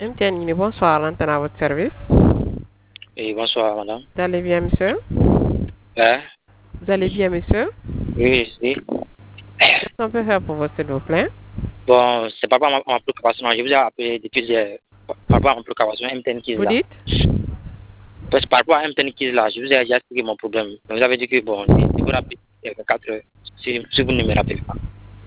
MTN Guinée, bonsoir, l'antenne à votre service. Oui, bonsoir, madame. Vous allez bien, monsieur? Hein? Vous allez bien, monsieur? Oui, oui. Qu'est-ce qu'on peut faire pour vous, s'il vous plaît? Bon, c'est par rapport à ma préoccupation. Je vous ai appelé depuis par rapport à ma préoccupation MTN Kids Vous là. dites? Parce que par rapport à MTN Kids là, je vous ai déjà expliqué mon problème. Donc, vous avez dit que bon, je vous rappelle 4 heures si vous ne me rappelez pas.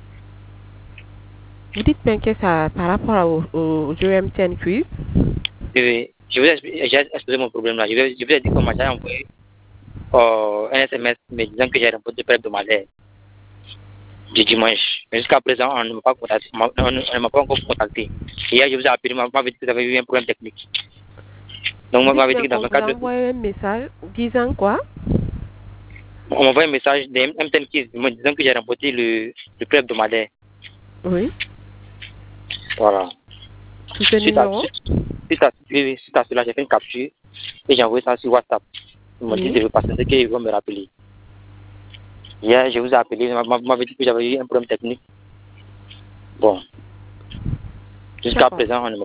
Vous dites bien que ça par rapport au jeu MTN Quiz? Oui, je vous ai exposé mon problème là. Je vous ai dit qu'on m'a déjà envoyé un SMS me disant que j'ai remporté près de ma lettre du dimanche. Mais jusqu'à présent, on ne m'a pas contacté. On ne m'a pas encore contacté. Hier, je vous ai appelé, on m'avait dit que vous avez eu un problème technique. Donc, Vous on dites m'avait dit bien que dans qu'on un vous cadre. envoie un message disant quoi? On m'envoie un message de MTN Kids me disant que j'ai remporté le prêt hebdomadaire. Oui. Voilà. Sous ce numéro? Suite à cela, j'ai fait une capture et j'ai envoyé ça sur WhatsApp. Ils m'ont dit de patienter qu'ils vont me rappeler. Hier, je vous ai appelé, vous m'avez dit que j'avais eu un problème technique. Bon. Jusqu'à présent, on ne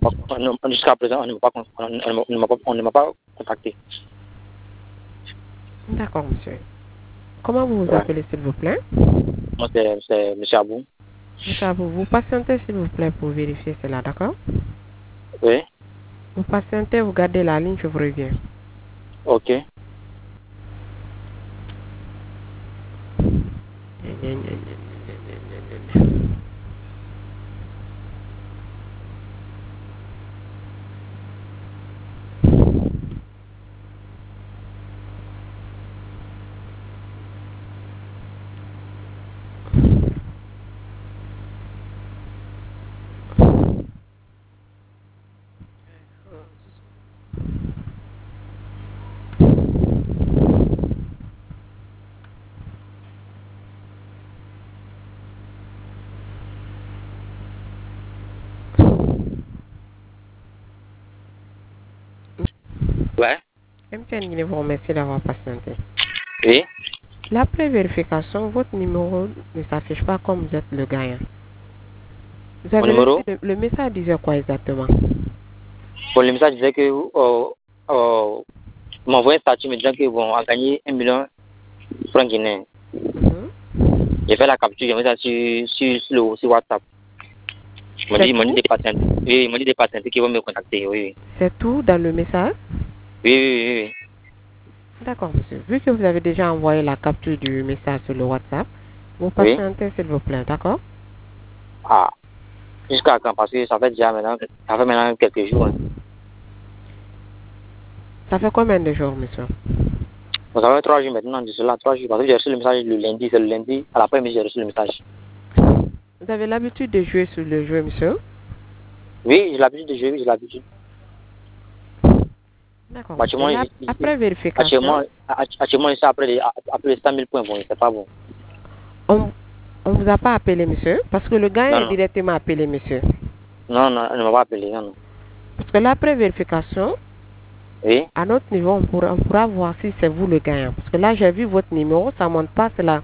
m'a pas contacté. D'accord, monsieur. Comment vous vous appelez, s'il vous plaît? Moi, c'est M. Abou. Monsieur Abou, vous patientez, s'il vous plaît, pour vérifier cela, d'accord? Oui. Vous patientez, vous gardez la ligne, je vous reviens. Ok. Ouais. MTN Guinée vous remercie d'avoir patienté. Oui. L'après vérification, votre numéro ne s'affiche pas comme vous êtes le gagnant. Vous avez reçu le message disait quoi exactement? Bon, le message disait que m'envoie un statut me disant que bon, a gagné 1 million de francs guinéens. J'ai fait la capture, j'ai mis ça sur WhatsApp. Ils m'ont dit des patienter qui vont me contacter, oui. C'est tout dans le message? Oui. D'accord, monsieur. Vu que vous avez déjà envoyé la capture du message sur le WhatsApp, vous patientez, s'il vous plaît, d'accord? Ah, jusqu'à quand? Parce que ça fait maintenant quelques jours. Hein. Ça fait combien de jours, monsieur? Ça fait 3 jours maintenant, de cela, 3 jours. Parce que j'ai reçu le message le lundi, c'est le lundi. À l'après-midi, j'ai reçu le message. Vous avez l'habitude de jouer sur le jeu, monsieur? Oui, j'ai l'habitude de jouer, j'ai l'habitude. D'accord. Après vérification. Actuellement, après les 100 000 points, bon, c'est pas bon. On vous a pas appelé, monsieur? Parce que le gars est directement appelé, monsieur. Non, on ne m'a pas appelé, non. Parce que l'après vérification, oui. À notre niveau, on pourra voir si c'est vous le gagnant. Parce que là, j'ai vu votre numéro, ça ne monte pas cela.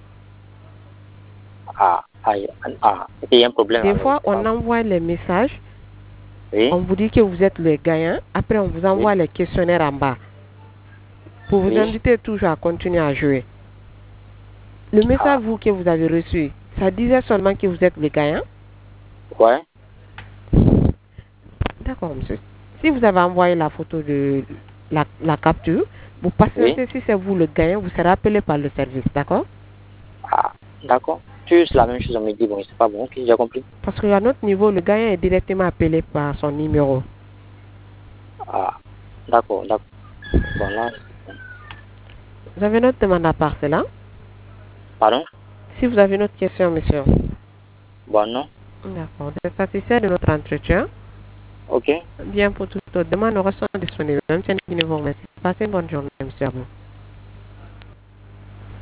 Il y a un problème. Des fois, on envoie les messages. Oui. On vous dit que vous êtes le gagnant. Après, on vous envoie les questionnaires en bas. Pour vous inviter toujours à continuer à jouer. Le message vous que vous avez reçu, ça disait seulement que vous êtes le gagnant? Ouais. D'accord, monsieur. Si vous avez envoyé la photo de la capture, vous patientez, si c'est vous le gagnant, vous serez appelé par le service, d'accord? D'accord. Juste la même chose, on me dit, bon, c'est pas bon, ok, j'ai compris. Parce qu'à notre niveau, le gagnant est directement appelé par son numéro. D'accord. Bon, là. Vous avez une autre demande à part cela? Pardon? Si vous avez une autre question, monsieur. Bon, non. D'accord. Vous êtes satisfait de notre entretien? Ok. Bien, pour toute autre demande, nous restons disponibles. Même si nous vous remercie. Passez une bonne journée, monsieur. À vous.